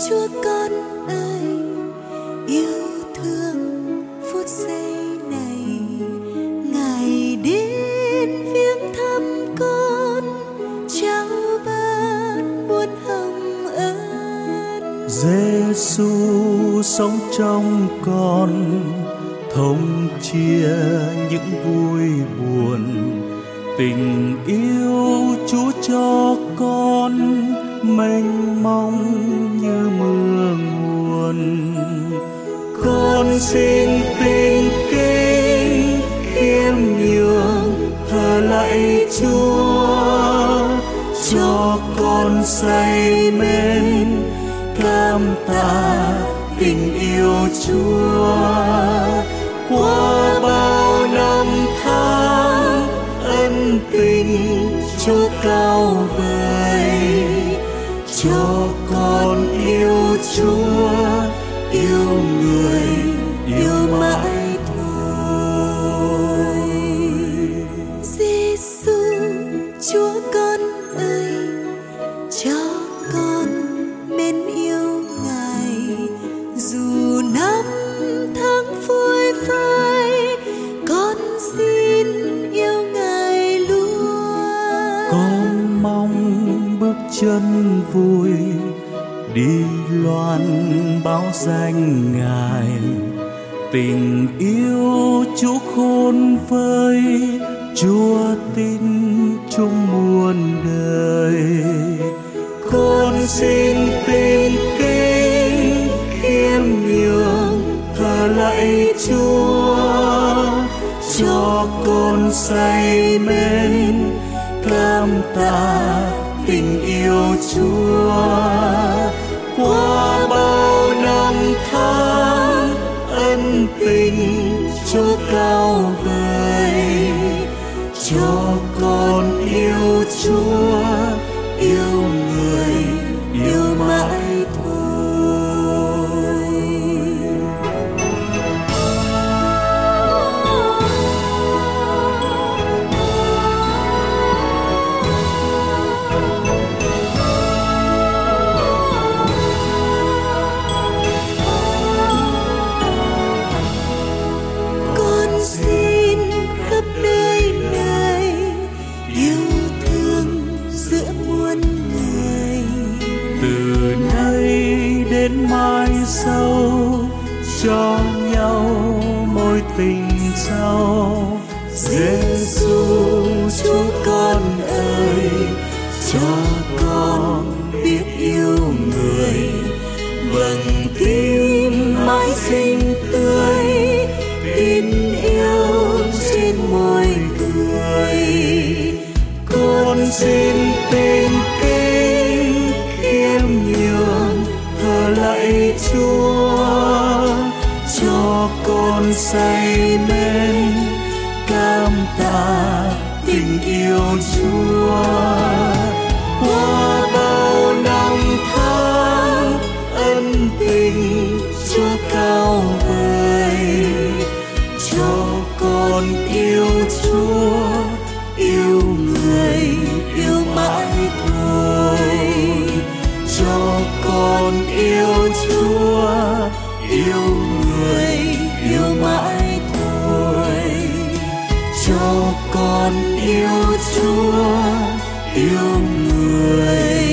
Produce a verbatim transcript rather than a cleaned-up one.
Chúa con ơi, yêu thương phút giây này, Ngài đến viếng thăm con, trao ban muôn hồng ân. Giêsu sống trong con, thông chia những vui buồn, tình yêu Chúa cho con mênh mông như mưa nguồn. Con xin tin kính khiêm nhường thờ lạy Chúa, cho con say mến cảm tạ tình yêu Chúa. Qua bao năm tháng ân tình Chúa cao vời, cho con yêu Chúa, yêu người, yêu mãi thôi. Giêsu Chúa con ơi, cho con mến yêu Ngài, dù năm tháng phôi phai, con xin yêu Ngài luôn. Con mong bước chân vui đi loan báo danh Ngài, tình yêu Chúa khôn vơi, Chúa tin chung muôn đời. Con xin tin kính khiêm nhường thờ lạy Chúa, cho con say mến cảm tạ tình yêu Chúa. Qua bao năm tháng ân tình Chúa cao vời, cho con yêu Chúa, yêu người, yêu mãi thôi. Con xin khắp nơi nơi yêu thương giữa muôn người, từ nay đến mai sau cho nhau mối tình sau. Giêsu Chúa con ơi, cho con biết yêu người, vầng tim mãi xinh tươi, tin yêu trên môi cười. Con xin tin kính khiêm nhường thờ lạy Chúa, cho con say mến cảm tạ tình yêu Chúa. Qua bao năm tháng ân tình Chúa cao vời, cho con yêu Chúa, yêu người, yêu mãi thôi. Cho con yêu Chúa, yêu người, yêu mãi thôi. Cho con yêu Chúa, yêu người.